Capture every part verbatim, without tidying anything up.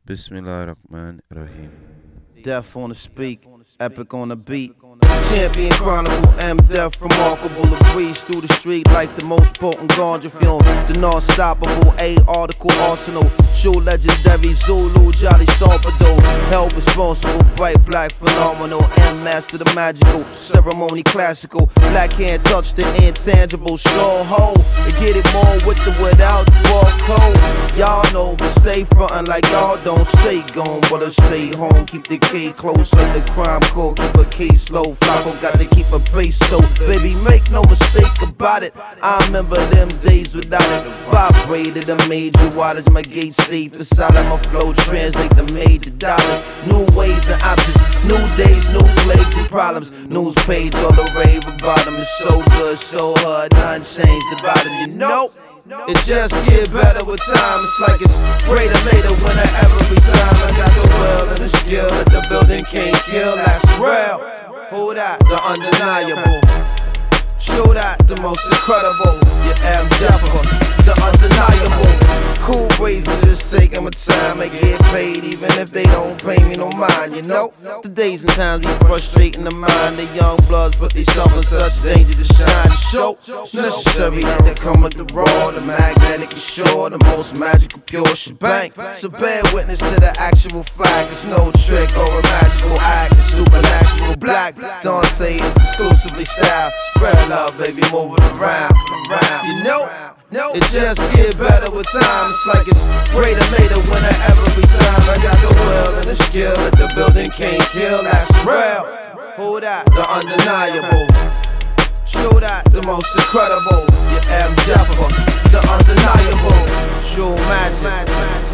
Bismillahirrahmanirrahim. Death on the speak, epic on the beat. Champion Chronicle, M. Death, remarkable to breeze through the street like the most potent ganja fume. The non-stoppable A article arsenal. True legendary Zulu, Jolly Stompado. Held responsible, bright black phenomenal. M master the magical, ceremony classical. Black hand touch the intangible, stronghold. To get it more with the without the barcode. Y'all know, but stay frontin' like y'all don't stay gone. But I stay home, keep the key close like the crime court. Keep a case slow, Flacco got to keep a pace. So baby, make no mistake about it. I remember them days without it. Vibrated a major wattage, my gate safe. The side of my flow translate the major dollars. New ways and options, new days, new plagues and problems. News page, all the rave about them. It's so good, so hard, none changed about it. You know, it just get better with time. It's like it's greater later when I every time I got the will and the skill that the building can't kill. That's real. Who that? The undeniable. Show that, the most incredible. Yeah, I'm definitely the undeniable. Cool ways of just taking my time and get paid, even if they don't pay me no mind. You know, the days and times be frustrating the mind. The young bloods put themselves in such danger to shine. The show necessary that they come with the raw, the magnetic is sure, the most magical pure shebang. So bear witness to the actual fact. It's no trick or a magical act. It's supernatural black. Don't say it's exclusively style. Spread love, baby, move it around, around. You know, it just get better with time. It's like it's greater later when I every time I got the will and the skill that the building can't kill. That's real. Who that? The undeniable. Show that, the most incredible. Yeah, I'm definitely the undeniable. True magic.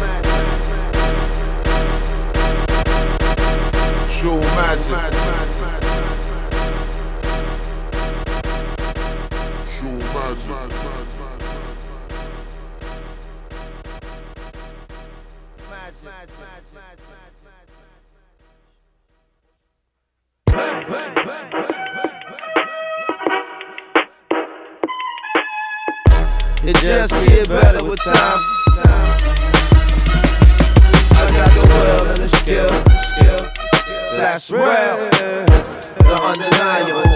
True magic. True magic. It just get better with time. I got the will and the skill, skill. That's real, the undeniable.